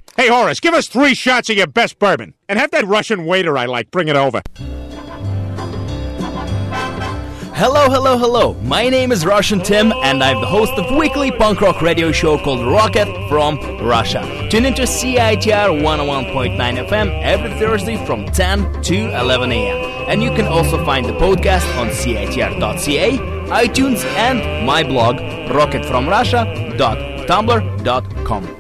Hey, Horace, give us 3 shots of your best bourbon. And have that Russian waiter I like bring it over. Hello. My name is Russian Tim, and I'm the host of weekly punk rock radio show called Rocket from Russia. Tune into CITR 101.9 FM every Thursday from 10 to 11 a.m. And you can also find the podcast on CITR.ca, iTunes, and my blog, rocketfromrussia.tumblr.com.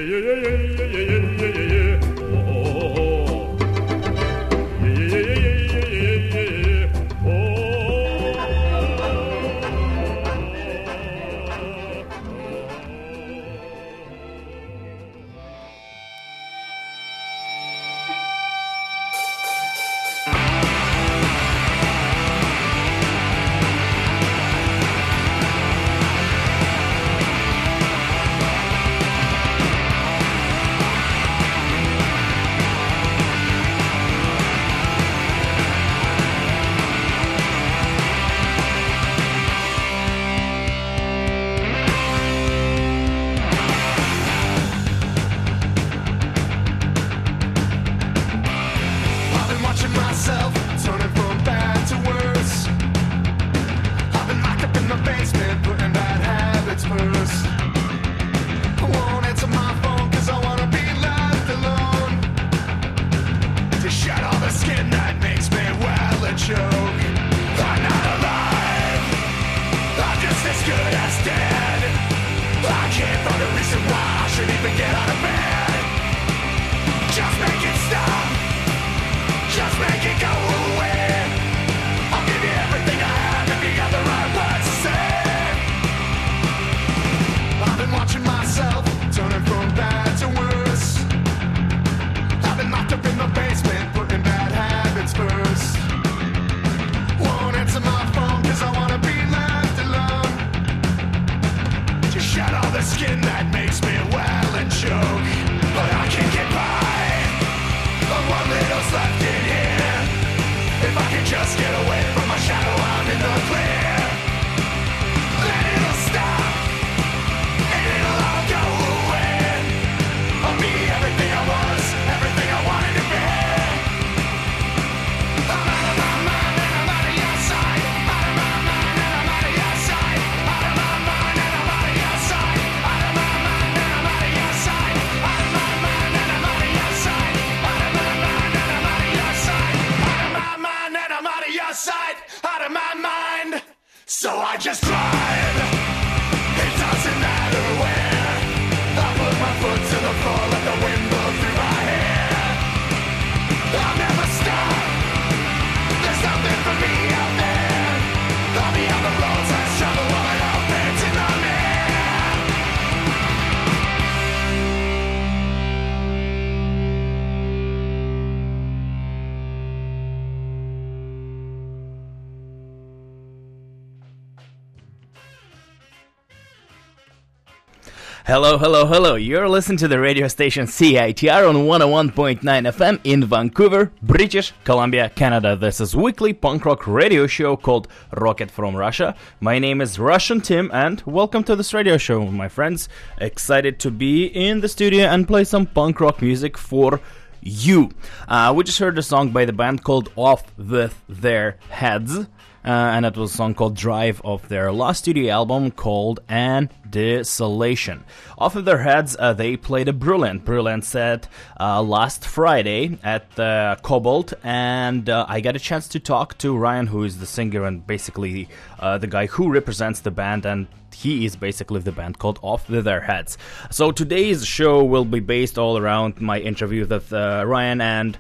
Hello. You're listening to the radio station CITR on 101.9 FM in Vancouver, British Columbia, Canada. This is weekly punk rock radio show called Rocket from Russia. My name is Russian Tim, and welcome to this radio show, my friends. Excited to be in the studio and play some punk rock music for you. We just heard a song by the band called Off With Their Heads. And it was a song called Drive of their last studio album called An Desolation. Off of their heads, they played a brilliant set last Friday at Cobalt, and I got a chance to talk to Ryan, who is the singer and basically the guy who represents the band, and he is basically the band called Off With Their Heads. So today's show will be based all around my interview with Ryan, and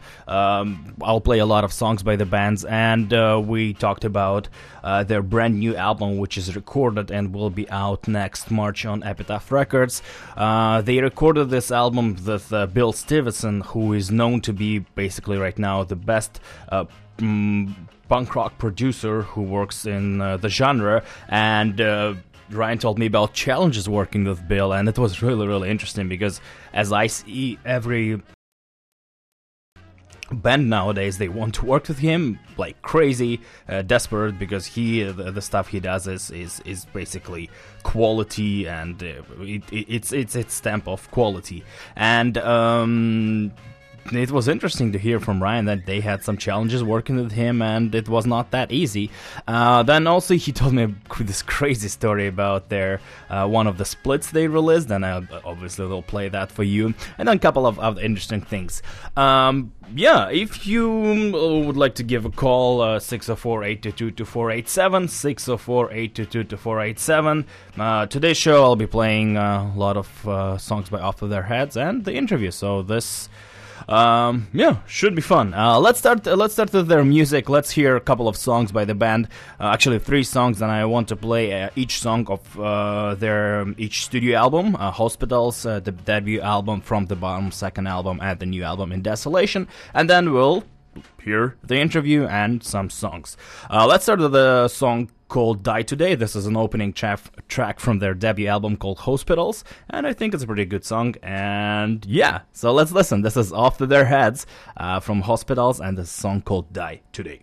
I'll play a lot of songs by the bands, and we talked about their brand new album, which is recorded and will be out next March on Epitaph Records. They recorded this album with Bill Stevenson, who is known to be basically right now the best punk rock producer who works in the genre, and Ryan told me about challenges working with Bill, and it was really interesting because as I see every band nowadays, they want to work with him like crazy, desperate, because the stuff he does is basically quality, and it's stamp of quality. And it was interesting to hear from Ryan that they had some challenges working with him, and it was not that easy. Then also he told me this crazy story about their one of the splits they released, and obviously they'll play that for you, and then a couple of other interesting things. If you would like to give a call, 604-822-2487, 604-822-2487. Today's show I'll be playing a lot of songs by Off of Their Heads and the interview, so this should be fun. Let's start with their music. Let's hear a couple of songs by the band. Actually, 3 songs, and I want to play each song of their each studio album. Hospitals, the debut album, From the Bottom, second album, and the new album In Desolation. And then we'll hear the interview and some songs. Let's start with the song called Die Today. This is an opening track from their debut album called Hospitals, and I think it's a pretty good song. And yeah, so let's listen. This is Off to Their Heads from Hospitals, and this song called Die Today.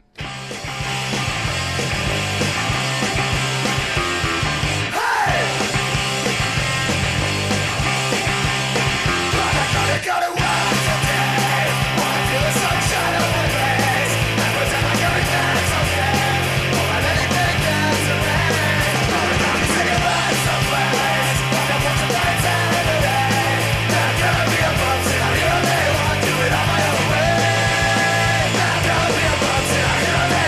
Hear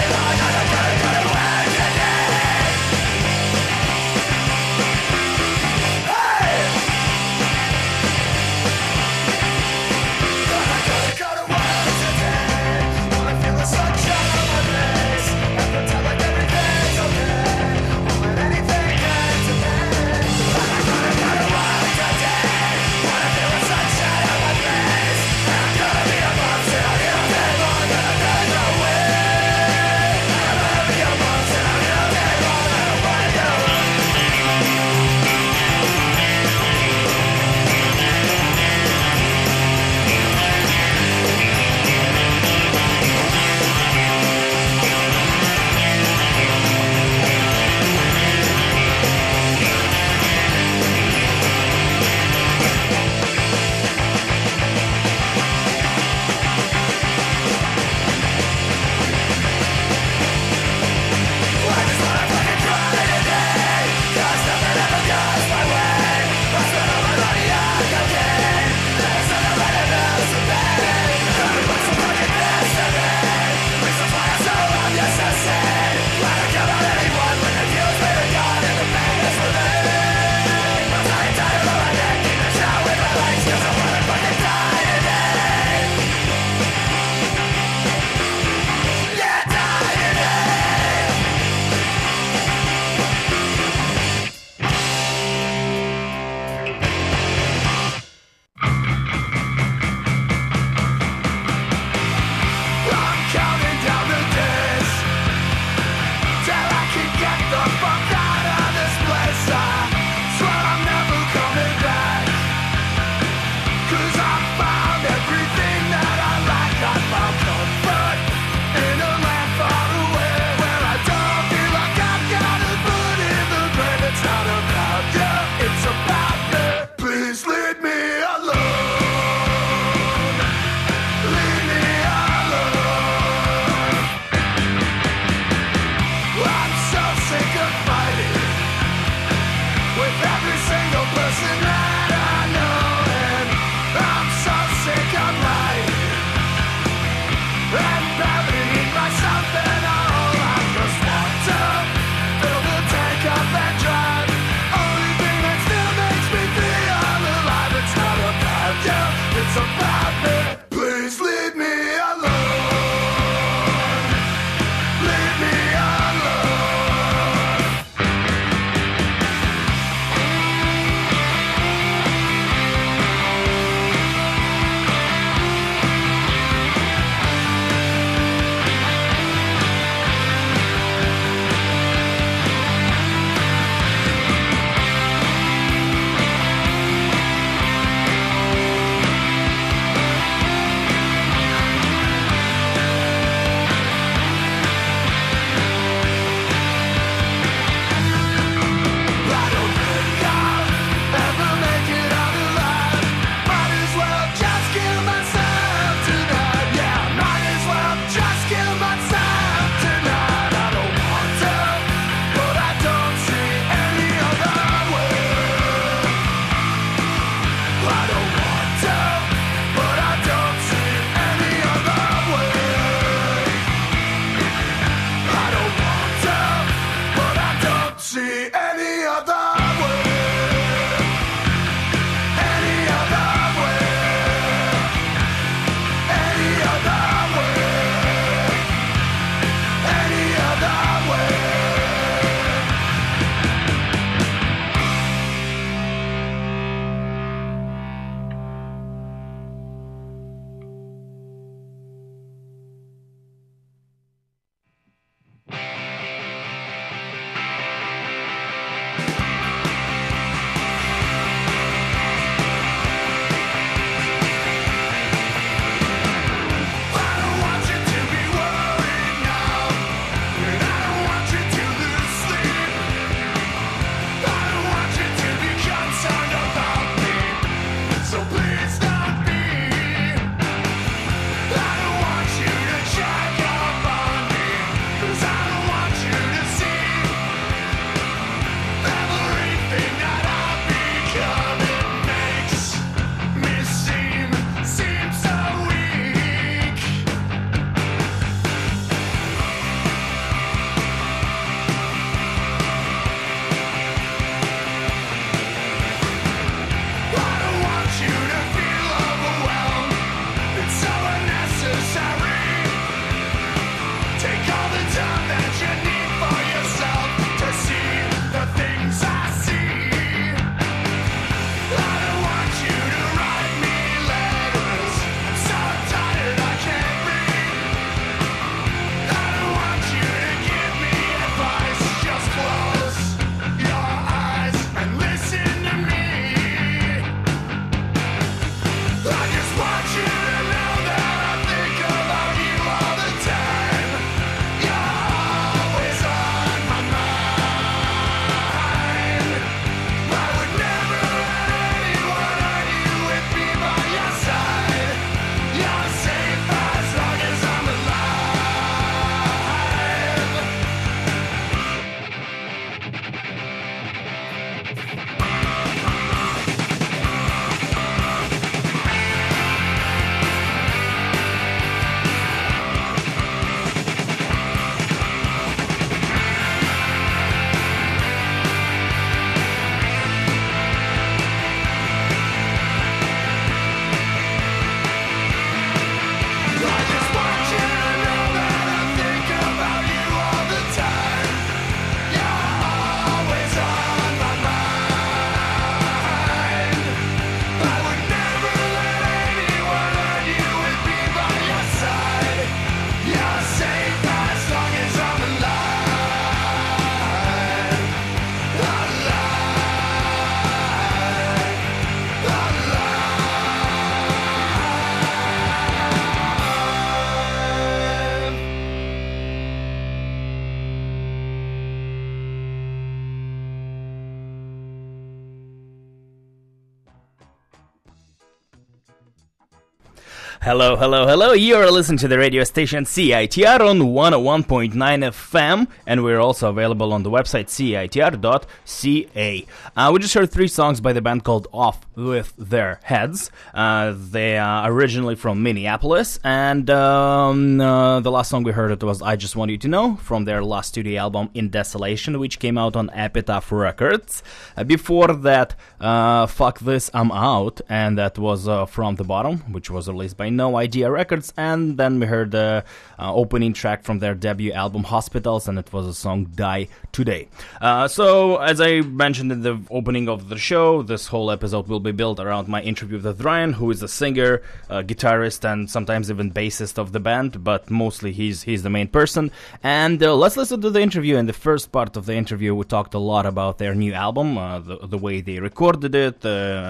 Hello, hello, hello. You are listening to the radio station CITR on 101.9 FM, and we're also available on the website CITR.ca. We just heard 3 songs by the band called Off With Their Heads. They are originally from Minneapolis, and the last song we heard it was I Just Want You to Know from their last studio album In Desolation, which came out on Epitaph Records. Before that, Fuck This, I'm Out, and that was From the Bottom, which was released by No Idea Records, and then we heard the opening track from their debut album Hospitals, and it was a song Die Today. So, as I mentioned in the opening of the show, this whole episode will be built around my interview with Ryan, who is a singer, guitarist, and sometimes even bassist of the band, but mostly he's the main person. And let's listen to the interview. In the first part of the interview, we talked a lot about their new album, the way they recorded it,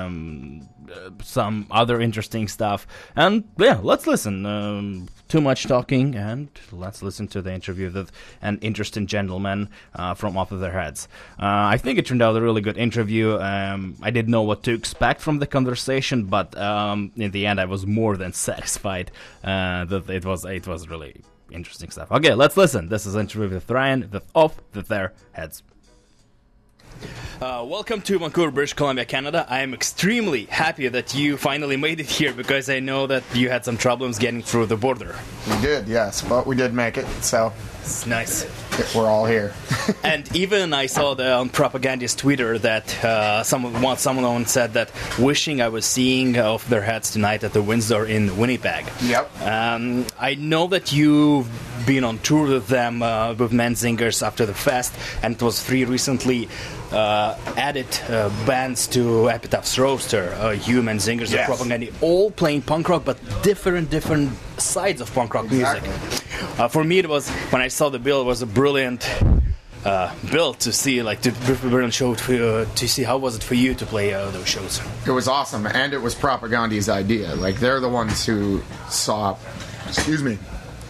some other interesting stuff, and yeah, let's listen. Too much talking, and let's listen to the interview with an interesting gentleman from Off of Their Heads. I think it turned out a really good interview. I didn't know what to expect from the conversation, but in the end I was more than satisfied that it was really interesting stuff. Okay, let's listen. This is an interview with Ryan with Off With Their Heads. Welcome to Vancouver, British Columbia, Canada. I am extremely happy that you finally made it here, because I know that you had some problems getting through the border. We did, yes, but we did make it, so it's nice. We're all here. And even I saw on Propagandist Twitter that someone said that wishing I was seeing Off Their Heads tonight at the Windsor in Winnipeg. Yep. I know that you've been on tour with them, with Menzingers after the fest, and it was 3 recently added bands to Epitaph's roster. You, Menzingers, yes. and Propaganda, all playing punk rock, but different sides of punk rock music. For me, it was, when I saw the bill, it was a brilliant bill to see, like, the brilliant show to see. How was it for you to play those shows? It was awesome, and it was Propagandi's idea. Like, they're the ones who saw. Excuse me.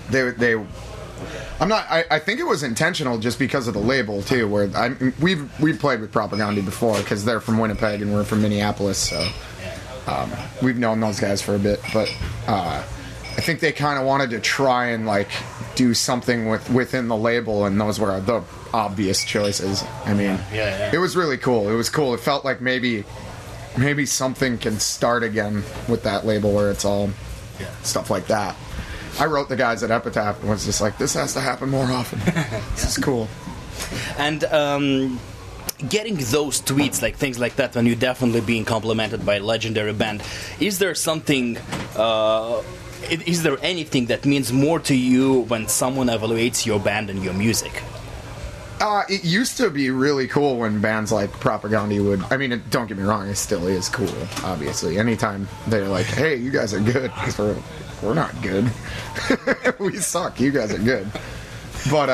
I think it was intentional, just because of the label too. Where we've played with Propaganda before, because they're from Winnipeg and we're from Minneapolis, so we've known those guys for a bit. But I think they kind of wanted to try and like do something within the label, and those were the obvious choices. I mean, It was really cool. It was cool. It felt like maybe something can start again with that label, where it's all stuff like that. I wrote the guys at Epitaph and was just like, this has to happen more often. This is cool. And getting those tweets, like things like that, when you're definitely being complimented by a legendary band, is there something, is there anything that means more to you when someone evaluates your band and your music? It used to be really cool when bands like Propaganda would... I mean, don't get me wrong, it still is cool, obviously. Anytime they're like, hey, you guys are good, because we're not good. We suck. You guys are good. But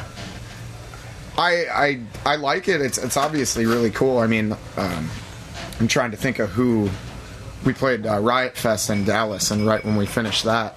I like it. It's obviously really cool. I mean, I'm trying to think of who... We played Riot Fest in Dallas, and right when we finished that...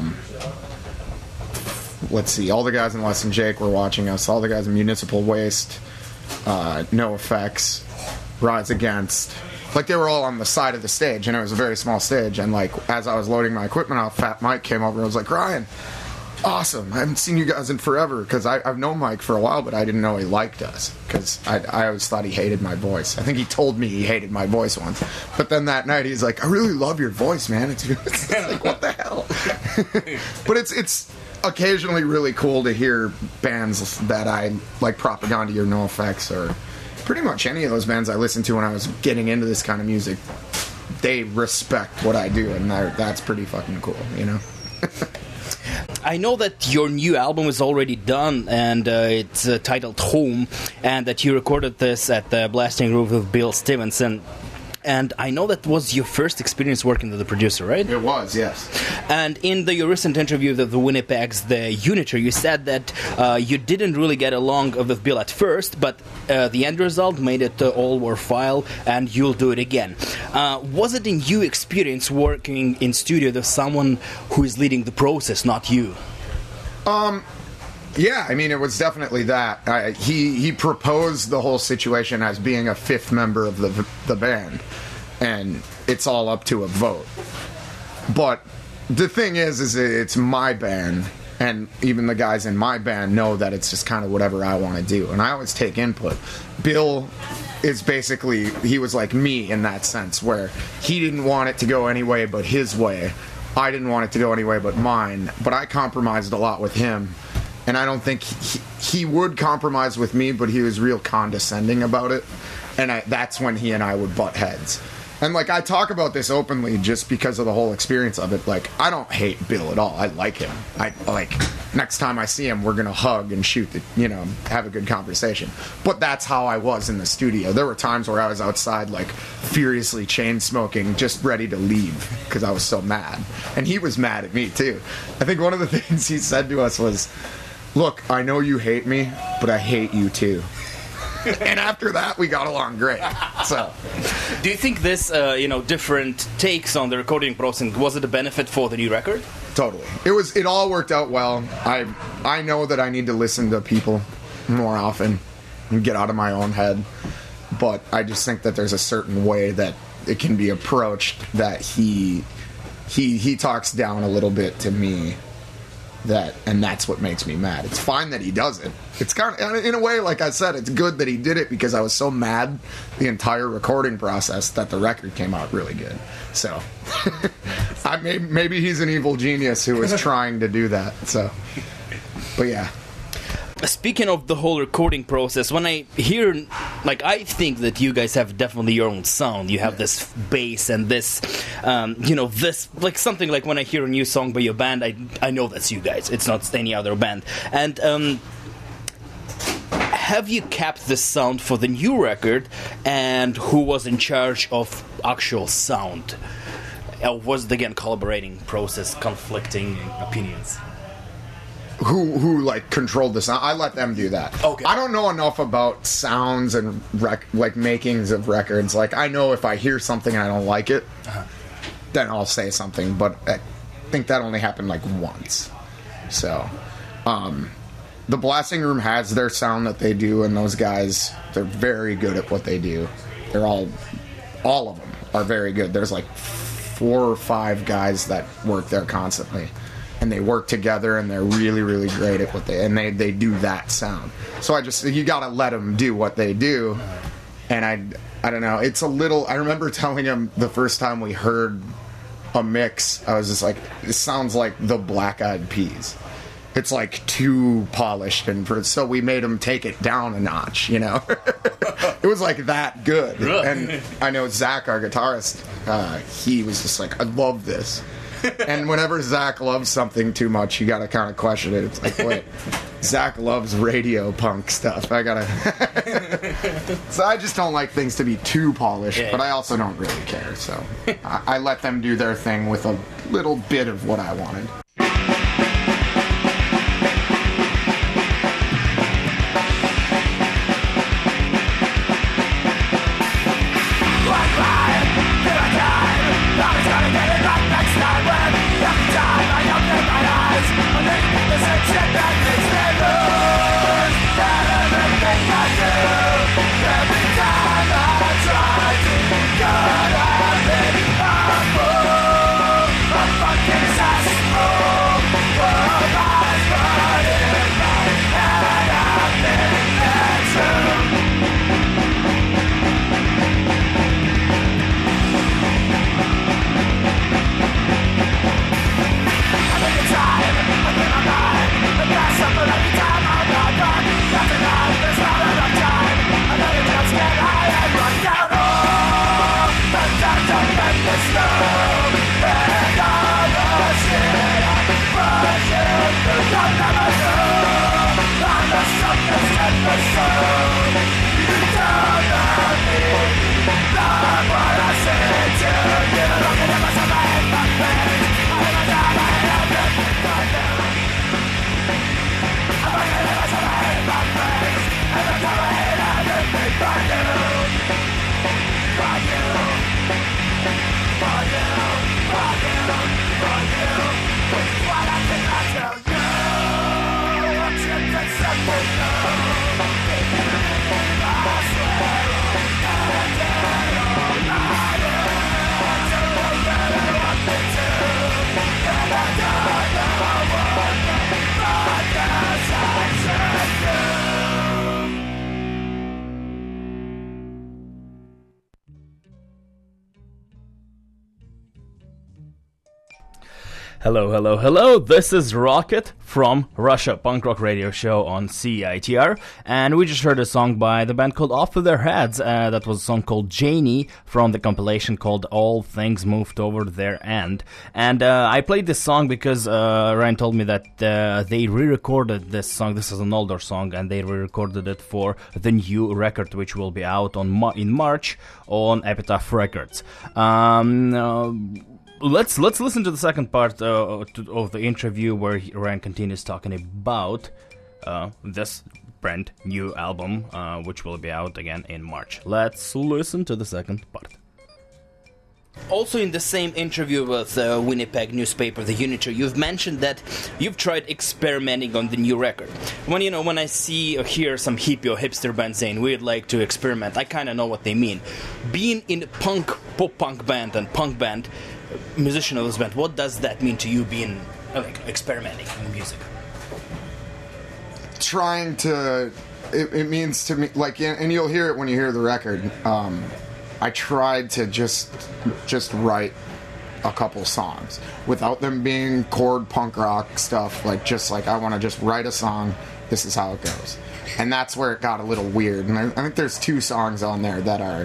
let's see, all the guys in Less Than Jake were watching us. All the guys in Municipal Waste, No Effects, Rise Against. Like, they were all on the side of the stage, and it was a very small stage. And, like, as I was loading my equipment off, Fat Mike came over and was like, Ryan, awesome. I haven't seen you guys in forever, because I've known Mike for a while, but I didn't know he liked us, because I always thought he hated my voice. I think he told me he hated my voice once. But then that night, he's like, I really love your voice, man. It's like, what the hell? But it's occasionally really cool to hear bands that I like, Propaganda or No Effects, or pretty much any of those bands I listened to when I was getting into this kind of music. They respect what I do, and that's pretty fucking cool, you know? I know that your new album is already done, and it's titled Home, and that you recorded this at the Blasting Roof with Bill Stevenson. And I know that was your first experience working with the producer, right? It was, yes. And in your recent interview with the Winnipeg's The Uniter, you said that you didn't really get along with Bill at first, but the end result made it all worthwhile, and you'll do it again. Was it a new experience working in studio with someone who is leading the process, not you? Yeah, I mean, it was definitely that. He proposed the whole situation as being a fifth member of the band, and it's all up to a vote. But the thing is it's my band, and even the guys in my band know that it's just kind of whatever I want to do, and I always take input. Bill is basically, he was like me in that sense, where he didn't want it to go any way but his way. I didn't want it to go any way but mine, but I compromised a lot with him, and I don't think he would compromise with me, but he was real condescending about it, and that's when he and I would butt heads. And, like, I talk about this openly just because of the whole experience of it. Like, I don't hate Bill at all. I like him. Next time I see him, we're going to hug and shoot, have a good conversation. But that's how I was in the studio. There were times where I was outside, like, furiously chain smoking, just ready to leave because I was so mad. And he was mad at me, too. I think one of the things he said to us was, "Look, I know you hate me, but I hate you, too." And after that, we got along great. So, do you think this, different takes on the recording process, was it a benefit for the new record? Totally. It all worked out well. I know that I need to listen to people more often and get out of my own head. But I just think that there's a certain way that it can be approached that he talks down a little bit to me. And that's what makes me mad. It's fine that he does it. It's kind of, in a way, like I said, it's good that he did it because I was so mad the entire recording process that the record came out really good. So, maybe he's an evil genius who was trying to do that. So, but yeah. Speaking of the whole recording process, when I hear, I think that you guys have definitely your own sound. You have this bass and this, this, something like when I hear a new song by your band, I know that's you guys. It's not any other band. And have you kept this sound for the new record? And who was in charge of actual sound? Was it, again, collaborating process, conflicting opinions? Who controlled the sound? I let them do that. Okay. I don't know enough about sounds and makings of records. Like, I know if I hear something and I don't like it, then I'll say something. But I think that only happened once. So, the Blasting Room has their sound that they do, and those guys, they're very good at what they do. They're all of them are very good. There's 4 or 5 guys that work there constantly. And they work together, and they're really, really great at what they do that sound. So you gotta let them do what they do. And I don't know. It's a little. I remember telling him the first time we heard a mix, I was just like, "This sounds like the Black Eyed Peas." It's too polished, so we made him take it down a notch. It was that good. Really? And I know Zach, our guitarist, he was just like, "I love this." And whenever Zach loves something too much, you gotta kind of question it. It's wait, Zach loves radio punk stuff. I gotta. So I just don't like things to be too polished, but I also don't really care. So I let them do their thing with a little bit of what I wanted. What you can say, Hello, hello, hello. This is Rocket from Russia, punk rock radio show on CITR. And we just heard a song by the band called Off With Their Heads. That was a song called Janie from the compilation called All Things Moved Over Their End. And I played this song because Ryan told me that they re-recorded this song. This is an older song, and they re-recorded it for the new record, which will be out in March on Epitaph Records. Let's listen to the second part of the interview where Ryan continues talking about this brand new album, which will be out again in March. Let's listen to the second part. Also, in the same interview with Winnipeg newspaper, The Uniter, you've mentioned that you've tried experimenting on the new record. When I see or hear some hippie or hipster band saying we'd like to experiment, I kind of know what they mean. Being in a pop punk band and punk band, musician of this band, what does that mean to you, being experimenting in music? Trying to, it means to me, and you'll hear it when you hear the record. I tried to just write a couple songs without them being chord punk rock stuff. I want to just write a song. This is how it goes, and that's where it got a little weird. And I think there's 2 songs on there that are.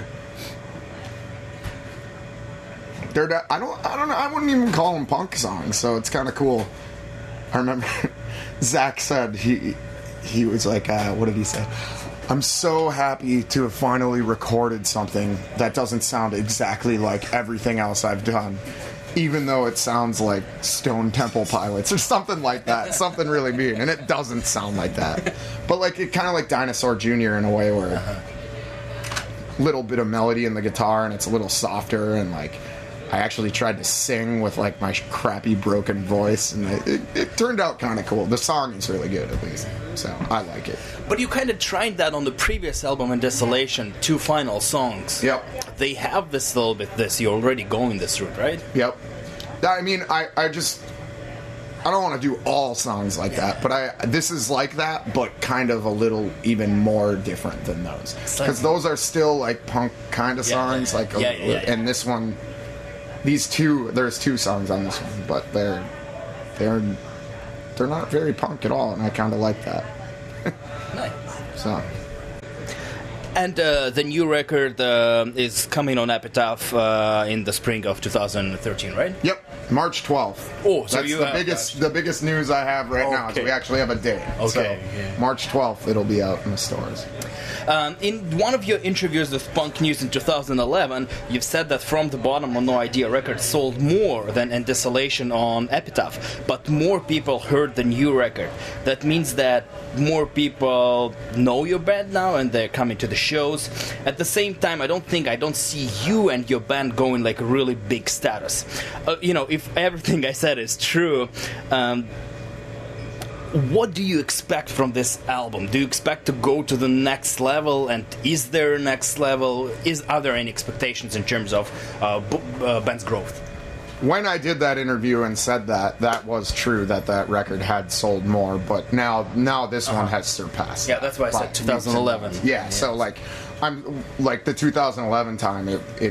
I don't know. I wouldn't even call them punk songs, so it's kind of cool. I remember Zach said he was like, what did he say? I'm so happy to have finally recorded something that doesn't sound exactly like everything else I've done, even though it sounds like Stone Temple Pilots or something like that, something really mean, and it doesn't sound like that. But it kind of like Dinosaur Jr. in a way where a little bit of melody in the guitar and it's a little softer, and I actually tried to sing with my crappy broken voice, and it turned out kind of cool. The song is really good, at least, so I like it. But you kind of tried that on the previous album, in Desolation, 2 final songs. Yep. They have this little bit, you're already going this route, right? Yep. I mean, I don't want to do all songs like that, but this is like that, but kind of a little even more different than those. Because those are still punk kind of songs, and this one... there's 2 songs on this one, but they're not very punk at all, and I kind of like that. Nice. So. And the new record is coming on Epitaph in the spring of 2013, right? Yep, March 12th. Oh, so that's the biggest news I have right now. Is we actually have a date. Okay. So, yeah. March 12th, it'll be out in the stores. In one of your interviews with Punk News in 2011, you've said that From the Bottom on No Idea record sold more than In Desolation on Epitaph, but more people heard the new record. That means that more people know your band now and they're coming to the shows. At the same time, I don't see you and your band going a really big status. If everything I said is true, what do you expect from this album? Do you expect to go to the next level? And is there a next level? Are there any expectations in terms of band's growth? When I did that interview and said that was true, that record had sold more, but now this one has surpassed. Yeah, that's why I said 2011. Yeah, so I'm the 2011 time, it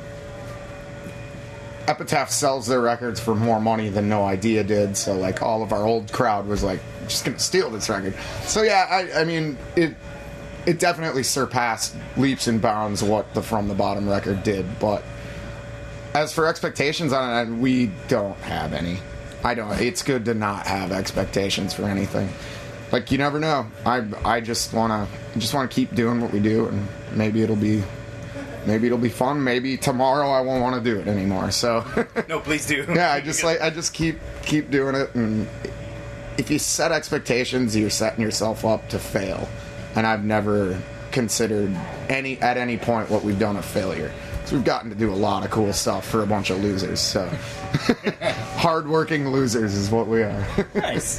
Epitaph sells their records for more money than No Idea did, so all of our old crowd was just gonna steal this record. So yeah, I mean it definitely surpassed leaps and bounds what the From the Bottom record did, but as for expectations on it, we don't have any. It's good to not have expectations for anything. You never know. I just wanna keep doing what we do, and maybe it'll be fun. Maybe tomorrow I won't want to do it anymore. So no, please do. Yeah, I just keep doing it, and if you set expectations, you're setting yourself up to fail. And I've never considered at any point what we've done a failure. So we've gotten to do a lot of cool stuff for a bunch of losers. So hardworking losers is what we are. Nice.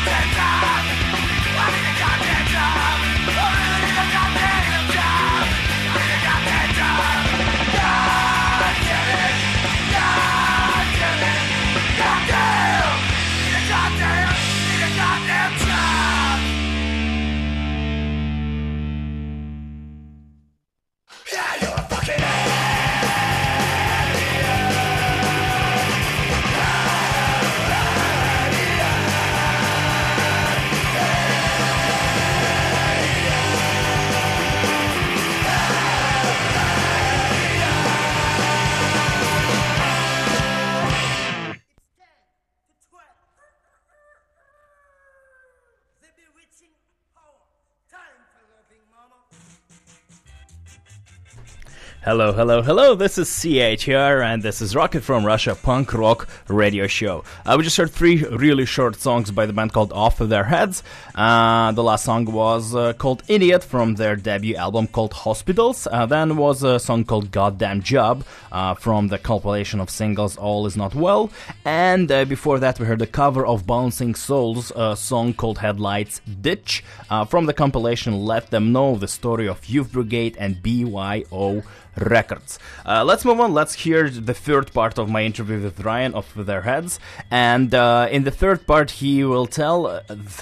Hello, hello, hello, this is CHR and this is Rocket from Russia punk rock radio show. We just heard 3 really short songs by the band called Off of Their Heads. The last song was called Idiot from their debut album called Hospitals. Then was a song called Goddamn Job from the compilation of singles All Is Not Well. And before that we heard a cover of Bouncing Souls, a song called Headlights Ditch from the compilation Let Them Know, the story of Youth Brigade and BYO Records. Let's move on. Let's hear the third part of my interview with Ryan of Their Heads. And in the third part, he will tell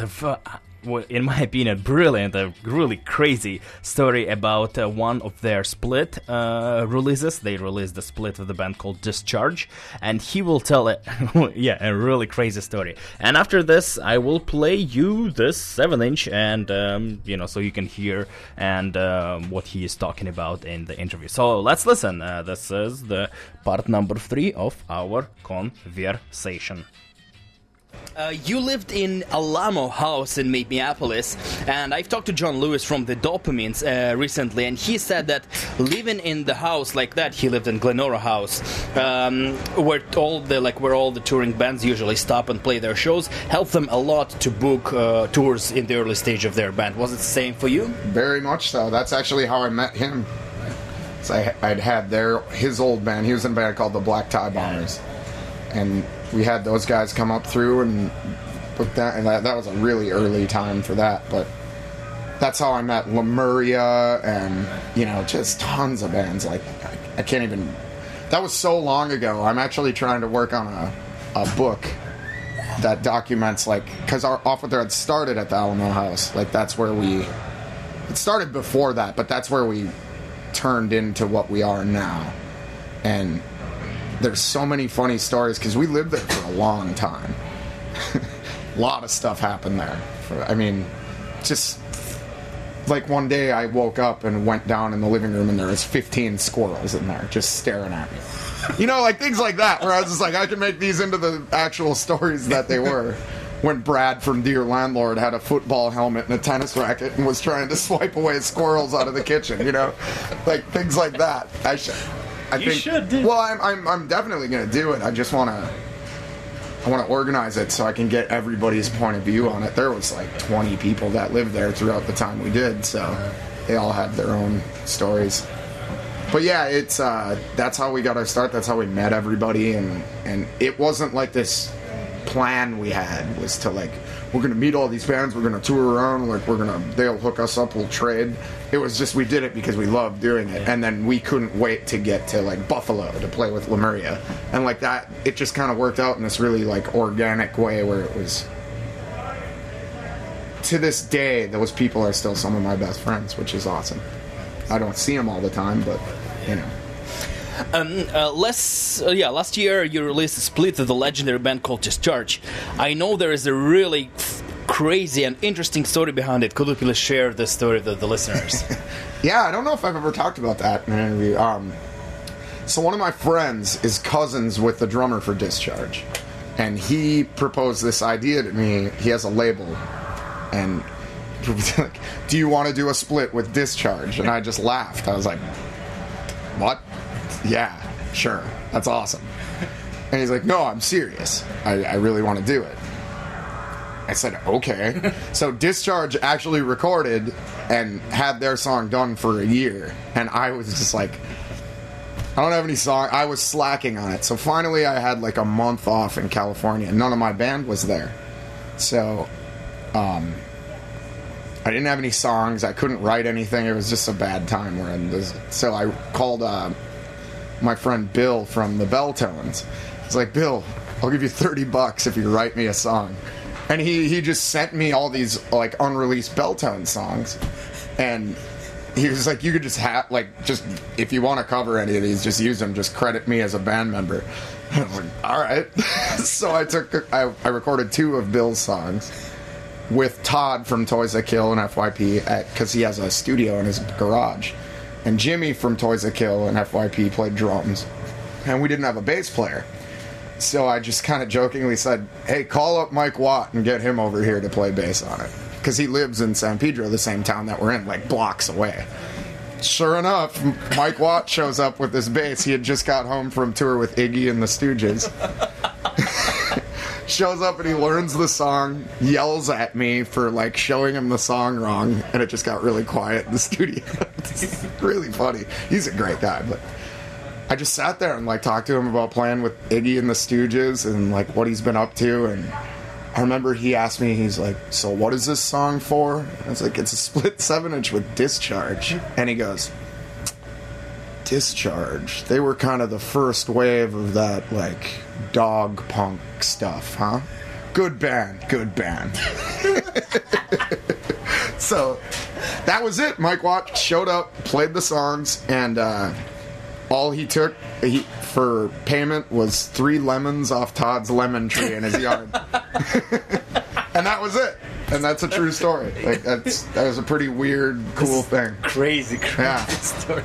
in my opinion, brilliant, a really crazy story about one of their split releases. They released a split with a band called Discharge, and he will tell a really crazy story. And after this, I will play you this 7-inch, and so you can hear and what he is talking about in the interview. So let's listen. This is the part number 3 of our conversation. You lived in Alamo House in Minneapolis, and I've talked to John Lewis from the Dopamines recently, and he said that living in the house like that, he lived in Glenora House, where all the touring bands usually stop and play their shows, helped them a lot to book tours in the early stage of their band. Was it the same for you? Very much so. That's actually how I met him. So I'd had his old band. He was in a band called the Black Tie Bombers, and we had those guys come up through and book that, and that was a really early time for that. But that's how I met Lemuria and, just tons of bands. Like, I can't even... That was so long ago. I'm actually trying to work on a book that documents, because our Off With Their Heads started at the Alamo House. That's where it started before that, but that's where we turned into what we are now. And there's so many funny stories because we lived there for a long time. A lot of stuff happened there. Just one day I woke up and went down in the living room and there was 15 squirrels in there just staring at me. Things like that, where I was just like, I can make these into the actual stories that they were. When Brad from Dear Landlord had a football helmet and a tennis racket and was trying to swipe away squirrels out of the kitchen, things like that. I think, should do. Well, I'm definitely going to do it. I just want to organize it so I can get everybody's point of view on it. There was 20 people that lived there throughout the time we did, so they all had their own stories. But yeah, it's that's how we got our start. That's how we met everybody, and it wasn't like this plan we had was to we're gonna meet all these bands, we're gonna tour around, they'll hook us up, we'll trade. It was just we did it because we loved doing it, and then we couldn't wait to get to Buffalo to play with Lemuria, and that it just kind of worked out in this really organic way where it was. To this day, those people are still some of my best friends, which is awesome. I don't see them all the time, but last year you released a split of the legendary band called Discharge. I know there is a really crazy and interesting story behind it. Could you please share the story with the listeners? Yeah, I don't know if I've ever talked about that in an interview. So one of my friends is cousins with the drummer for Discharge, and he proposed this idea to me. He has a label, and he was like, do you want to do a split with Discharge? And I just laughed. I was like, what? Yeah, sure. That's awesome. And he's like, no, I'm serious. I really want to do it. I said, okay. So Discharge actually recorded and had their song done for a year. And I was just like, I don't have any song. I was slacking on it. So finally I had a month off in California. None of my band was there. So I didn't have any songs. I couldn't write anything. It was just a bad time. So I called my friend Bill from the Belltones. He's like, Bill, I'll give you $30 if you write me a song. And he just sent me all these like unreleased Belltone songs, and he was like, you could just just if you want to cover any of these, just use them. Just credit me as a band member. And I was like, all right. So I recorded 2 of Bill's songs with Todd from Toys That Kill and FYP because he has a studio in his garage, and Jimmy from Toys That Kill and FYP played drums, and we didn't have a bass player. So I just kind of jokingly said, hey, call up Mike Watt and get him over here to play bass on it. Because he lives in San Pedro, the same town that we're in, like blocks away. Sure enough, Mike Watt shows up with this bass. He had just got home from tour with Iggy and the Stooges. Shows up and he learns the song, yells at me for like showing him the song wrong, and it just got really quiet in the studio. It's really funny. He's a great guy, but I just sat there and like talked to him about playing with Iggy and the Stooges and like what he's been up to. And I remember he asked me, he's like, so what is this song for? And I was like, it's a split 7-inch with Discharge. And he goes, Discharge? They were kind of the first wave of that like dog punk stuff, huh? Good band. So that was it. Mike Watt showed up, played the songs, and all he took for payment was 3 lemons off Todd's lemon tree in his yard. And that was it. And that's a true story. Like that was a pretty weird, cool thing. Crazy story.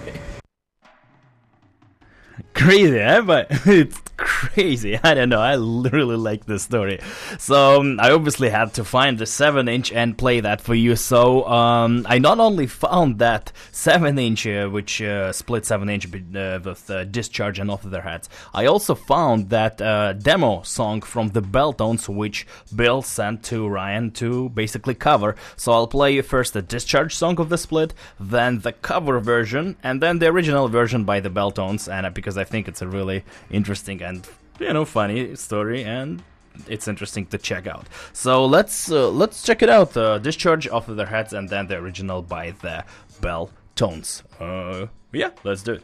Crazy, eh? But it's crazy. I don't know. I really like this story. So I obviously had to find the 7-inch and play that for you. So I not only found that 7-inch, which split 7-inch with Discharge and Off of Their Heads, I also found that demo song from the Belltones, which Bill sent to Ryan to basically cover. So I'll play you first the Discharge song of the split, then the cover version, and then the original version by the Belltones, and because I think it's a really interesting and funny story, and it's interesting to check out. So let's check it out. Discharge, Off of Their Heads, and then the original by the Belltones. Yeah, let's do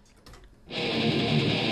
it.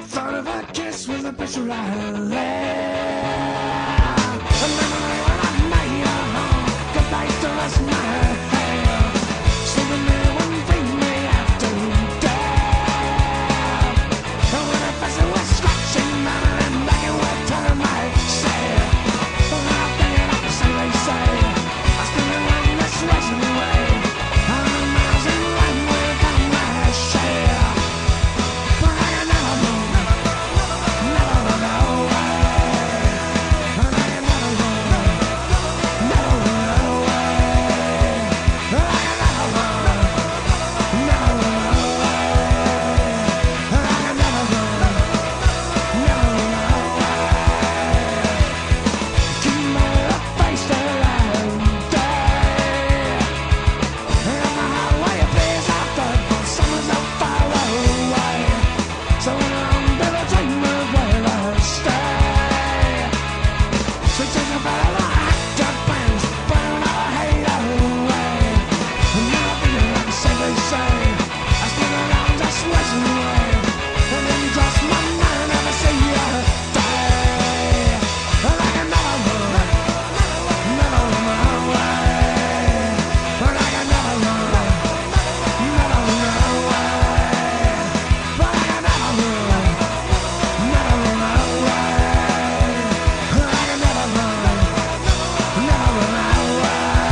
thought of a kiss with a picture right there. Remember when I made your home, goodbye to us, my hair. Sleeping there wouldn't bring me after death. And when I face it was scratching, and black and white turn my say. But when I'm thinking of the same they say, I still along this racing way. I'm a miles in line without my share. But I can never know, never run away. And I can never run, never run away. And I can never run, never run away. And I can never run, never run away. Keep my face alive day. And my highway appears after the summer's not far away. So when I'm bitter dreaming where I stay. Sweet as a battle, I act up friends, burn all hate away. And now I feel like they say, I spin around just wishing away. And then just my mind never see a day. And I can never run, never run away. And I can never run, never run away. But I can never run, never run away. And I can never run, never run away.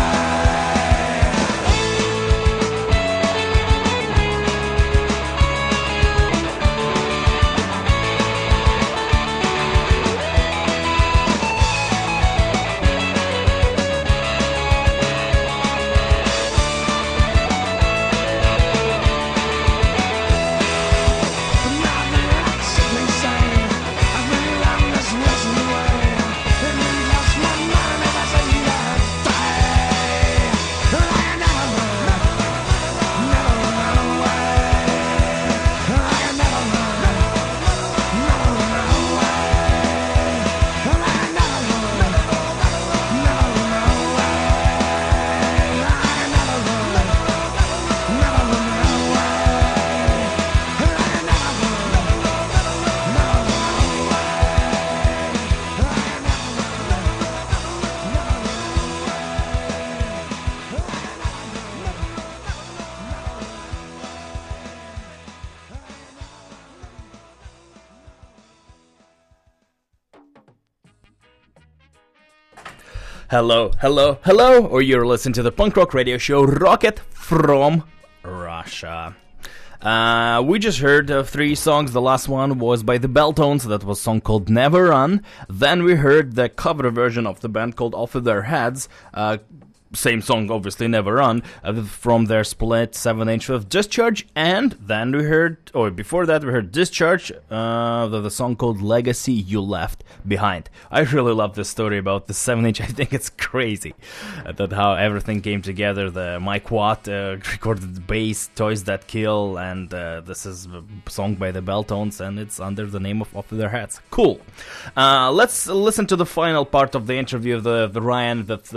Hello, hello, hello, or you're listening to the punk rock radio show Rocket from Russia. We just heard 3 songs. The last one was by the Belltones. That was a song called Never Run. Then we heard the cover version of the band called Off of Their Heads. Same song, obviously, Never Run, from their split 7-inch with Discharge. And then we heard, or before that, we heard Discharge, the song called Legacy You Left Behind. I really love this story about the 7-inch. I think it's crazy that how everything came together. The Mike Watt recorded the bass, Toys That Kill, and this is a song by the Belltones, and it's under the name of Off of Their Heads. Cool. Let's listen to the final part of the interview of the Ryan that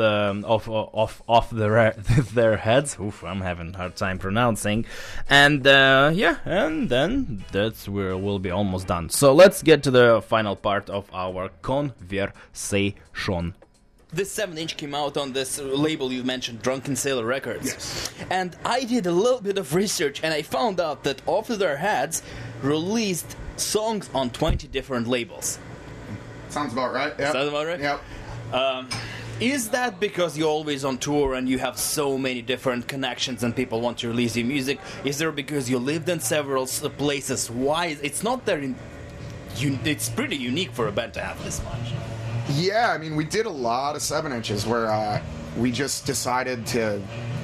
off their heads. Oof, I'm having a hard time pronouncing. And and then that's where we'll be almost done. So let's get to the final part of our conversation. This 7-inch came out on this label you mentioned, Drunken Sailor Records. Yes. And I did a little bit of research, and I found out that Off of Their Heads released songs on 20 different labels. Sounds about right. Yep. Sounds about right? Yep. Is that because you're always on tour and you have so many different connections and people want to release your music? Is there because you lived in several places? Why? It's not there. It's pretty unique for a band to have this much. Yeah, I mean, we did a lot of 7-inches where we just decided to,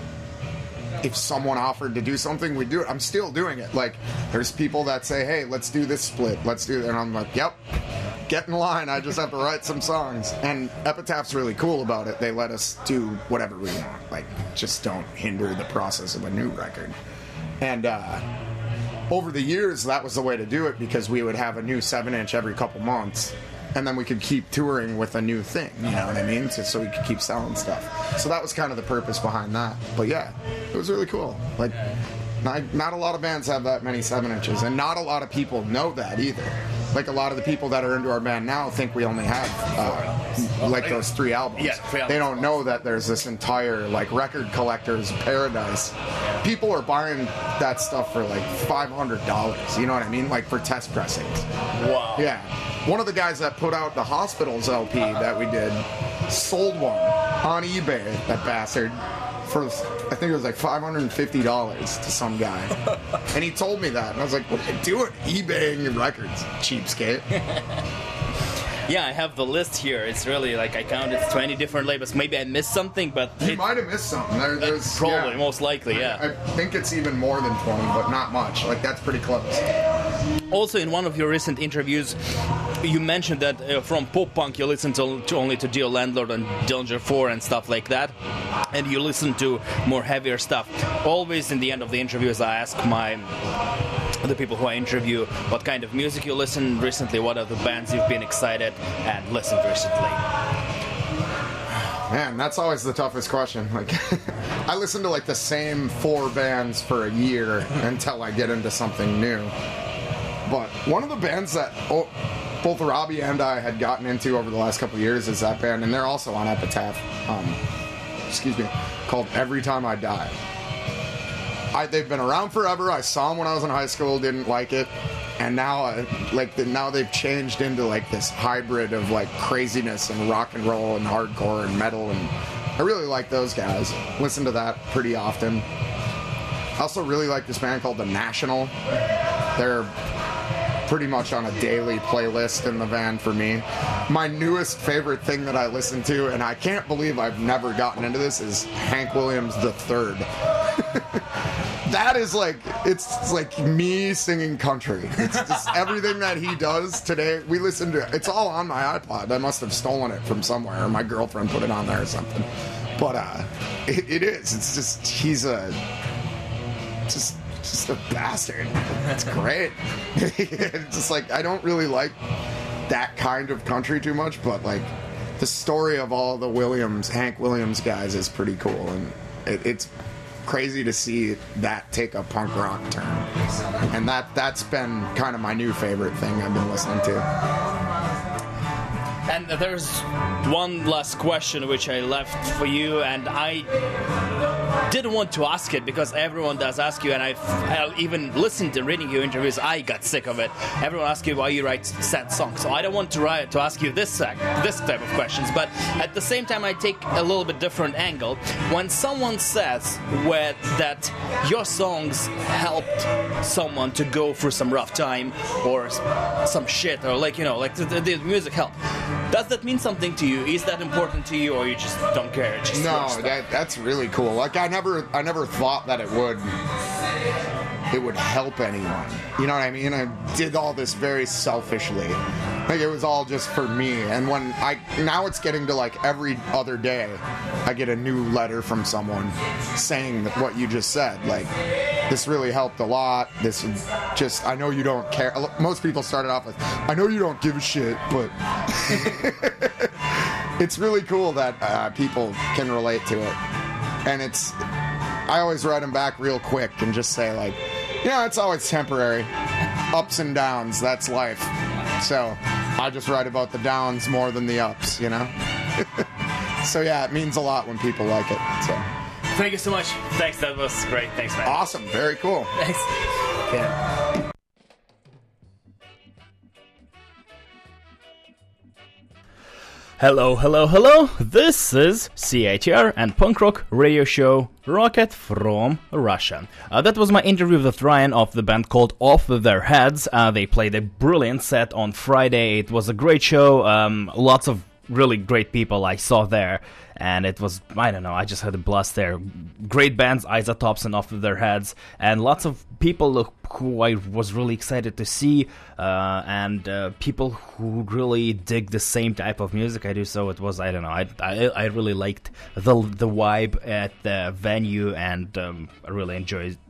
if someone offered to do something, we'd do it. I'm still doing it. Like, there's people that say, hey, let's do this split. Let's do that. And I'm like, yep, get in line. I just have to write some songs. And Epitaph's really cool about it. They let us do whatever we want. Like, just don't hinder the process of a new record. And over the years, that was the way to do it because we would have a new 7-inch every couple months. And then we could keep touring with a new thing, you know what I mean? So we could keep selling stuff. So that was kind of the purpose behind that. But yeah, it was really cool. Like, Not a lot of bands have that many 7-inches, and not a lot of people know that either. Like, a lot of the people that are into our band now think we only have like those 3 albums. Yeah, 3 albums. They don't know that there's this entire like record collector's paradise. People are buying that stuff for like $500. You know what I mean? Like for test pressings. Wow. Yeah. One of the guys that put out the Hospitals LP that we did sold one on eBay, that bastard, for I think it was like $550 to some guy. And he told me that. And I was like, what are you doing? eBaying your records, cheapskate. Yeah, I have the list here. It's really like I counted 20 different labels. Maybe I missed something, but You might have missed something. There's probably, yeah. most likely, yeah. I think it's even more than 20, but not much. Like, that's pretty close. Also, in one of your recent interviews, you mentioned that from pop punk you listen to only to Dear Landlord and Dillinger 4 and stuff like that, and you listen to more heavier stuff. Always in the end of the interviews, I ask the people who I interview what kind of music you listen recently, what are the bands you've been excited and listened recently. Man, that's always the toughest question. Like, I listen to like the same 4 bands for a year until I get into something new. But one of the bands that both Robbie and I had gotten into over the last couple of years is that band, and they're also on Epitaph. Called Every Time I Die. They've been around forever. I saw them when I was in high school, didn't like it, and now now they've changed into like this hybrid of like craziness and rock and roll and hardcore and metal, and I really like those guys. Listen to that pretty often. I also really like this band called The National. They're pretty much on a daily playlist in the van for me. My newest favorite thing that I listen to, and I can't believe I've never gotten into this, is Hank Williams III. That is like, it's like me singing country. It's just everything that he does today. We listen to, it's all on my iPod. I must have stolen it from somewhere, or my girlfriend put it on there or something. But it is. It's just, he's just a bastard. It's great. It's just like, I don't really like that kind of country too much, but like the story of all the Hank Williams guys is pretty cool, and it's crazy to see that take a punk rock turn. And that's been kind of my new favorite thing I've been listening to. And there's one last question which I left for you, and I didn't want to ask it because everyone does ask you, and I've even listened to reading your interviews. I got sick of it. Everyone asks you why you write sad songs, so I don't want to ask you this type of questions. But at the same time, I take a little bit different angle. When someone says that your songs helped someone to go through some rough time or some shit, or like the music helped. Does that mean something to you? Is that important to you, or you just don't care? Just no, that's really cool. Like I never thought that it would help anyone. You know what I mean? I did all this very selfishly. Like it was all just for me. And now it's getting to like every other day, I get a new letter from someone saying what you just said. Like, this really helped a lot. This just, I know you don't care. Most people started off with, I know you don't give a shit, but it's really cool that people can relate to it. And I always write them back real quick and just say like, it's always temporary. Ups and downs, that's life. So I just write about the downs more than the ups, So yeah, it means a lot when people like it. So thank you so much. Thanks, that was great. Thanks, man. Awesome, very cool. Thanks. Yeah. Hello. This is CITR and punk rock radio show Rocket from Russia. That was my interview with Ryan of the band called Off Their Heads. They played a brilliant set on Friday. It was a great show. Lots of really great people I saw there. And it was, I don't know, I just had a blast there. Great bands, Isotopes and Off Their Heads, and lots of people who I was really excited to see, and people who really dig the same type of music I do. So it was, I don't know, I really liked the vibe at the venue, and I really enjoyed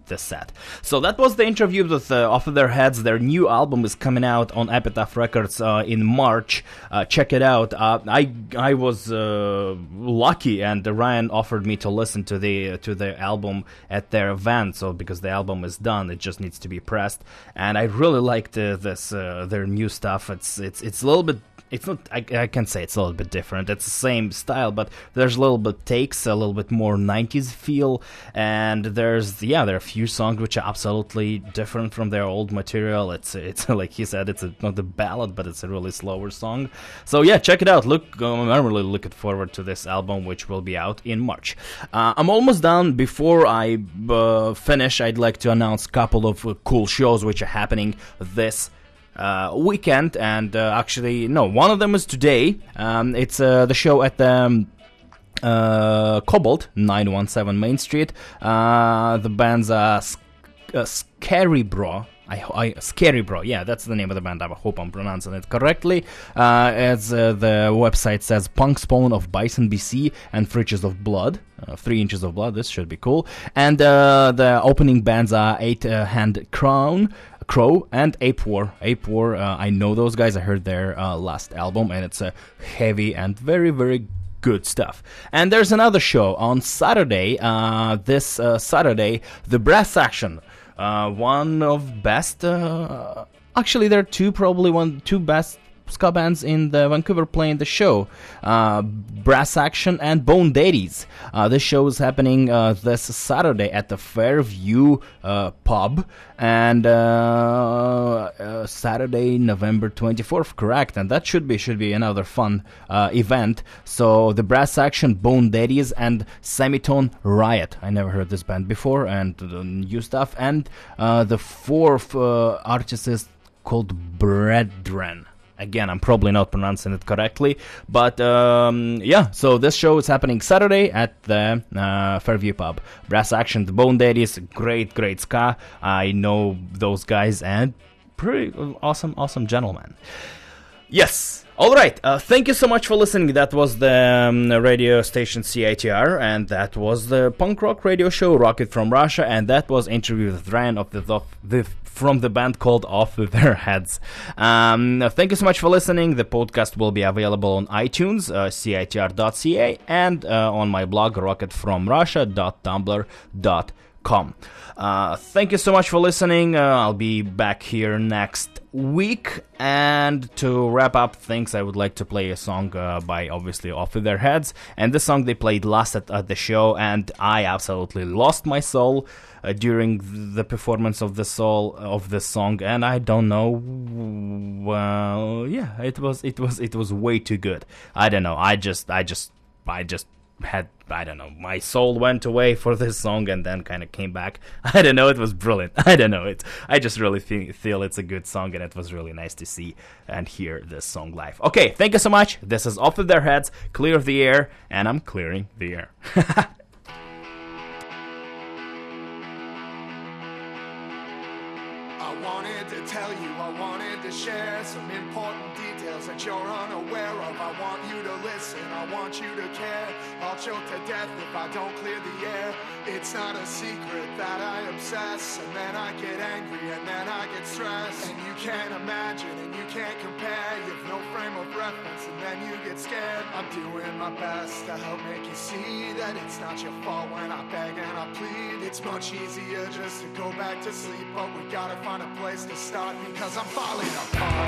this set. So that was the interview with Off of Their Heads. Their new album is coming out on Epitaph Records in March. Check it out. I was lucky, and Ryan offered me to listen to the album at their event. So because the album is done, it just needs to be pressed, and I really liked their new stuff. It's a little bit. It's not. I can say it's a little bit different. It's the same style, but there's a little bit takes, a little bit more 90s feel, and there are a few songs which are absolutely different from their old material. It's like he said, it's not a ballad, but it's a really slower song. So yeah, check it out. I'm really looking forward to this album, which will be out in March. I'm almost done. Before I finish, I'd like to announce a couple of cool shows which are happening this weekend, and one of them is today. It's the show at the Cobalt, 917 Main Street. The band's Scary Bro. Scary Bro, yeah, that's the name of the band. I hope I'm pronouncing it correctly. As the website says, Punk Spawn of Bison BC and 3 Inches of Blood. 3 Inches of Blood, this should be cool. And the opening bands are 8 Hand Crow and Ape War. Ape War, I know those guys. I heard their last album, and it's heavy and very, very good stuff. And there's another show on Saturday. This Saturday, the Brass Action. One of best. Actually, there are two best ska bands in the Vancouver playing the show. Brass Action and Bone Daddies. This show is happening this Saturday at the Fairview pub, and Saturday, November 24th, correct? And that should be another fun event. So the Brass Action, Bone Daddies, and Semitone Riot. I never heard this band before, and new stuff. And the fourth artist is called Brethren. Again, I'm probably not pronouncing it correctly, but so this show is happening Saturday at the Fairview pub. Brass Action, the Bone Daddies, great ska. I know those guys, and pretty awesome gentlemen. Yes. All right. Thank you so much for listening. That was the radio station CITR, and that was the punk rock radio show Rocket from Russia, and that was interview with Ryan from the band called Off Their Heads. Thank you so much for listening. The podcast will be available on iTunes, citr.ca, and on my blog, rocketfromrussia.tumblr.com. Thank you so much for listening. I'll be back here next week, and to wrap up things, I would like to play a song by obviously Off Their Heads, and this song they played last at the show, and I absolutely lost my soul during the performance of this song, and I don't know. Well, yeah, it was way too good. I don't know. I just had, I don't know, my soul went away for this song and then kind of came back. I don't know, it was brilliant. I don't know, I just really feel it's a good song, and it was really nice to see and hear this song live. Okay, thank you so much. This is Off With Their Heads, Clear the Air, and I'm clearing the air. I wanted to share some important details that you're unaware of. I want you to listen, I want you to care. I'll choke to death if I don't clear the air. It's not a secret that I obsess, and then I get angry, and then I get stressed. And you can't imagine, and you can't compare. You've no frame of reference, and then you get scared. I'm doing my best to help make you see that it's not your fault when I beg and I plead. It's much easier just to go back to sleep, but we gotta find a place to start, because I'm falling apart.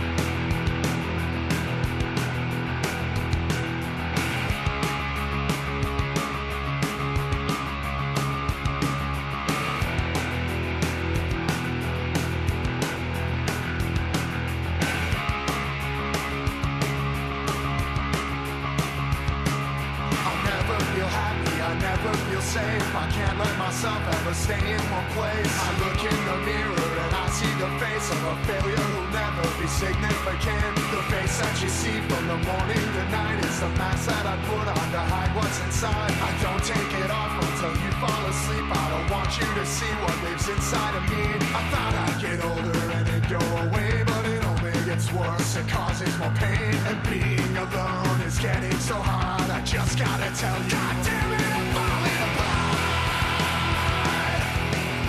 Safe. I can't let myself ever stay in one place. I look in the mirror and I see the face of a failure who'll never be significant. The face that you see from the morning to night is the mask that I put on to hide what's inside. I don't take it off until you fall asleep. I don't want you to see what lives inside of me. I thought I'd get older and it'd go away, but it only gets worse. It causes more pain, and being alone is getting so hard. I just gotta tell you, God damn it, I'm falling apart.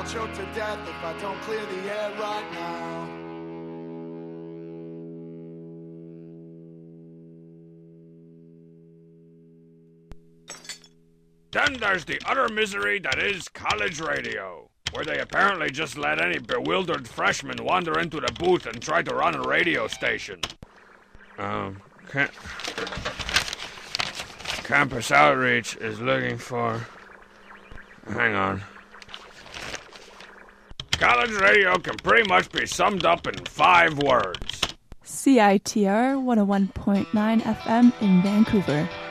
I'll choke to death if I don't clear the air right now. Then there's the utter misery that is college radio, where they apparently just let any bewildered freshman wander into the booth and try to run a radio station. Campus Outreach is looking for... Hang on. College radio can pretty much be summed up in 5 words. CITR 101.9 FM in Vancouver.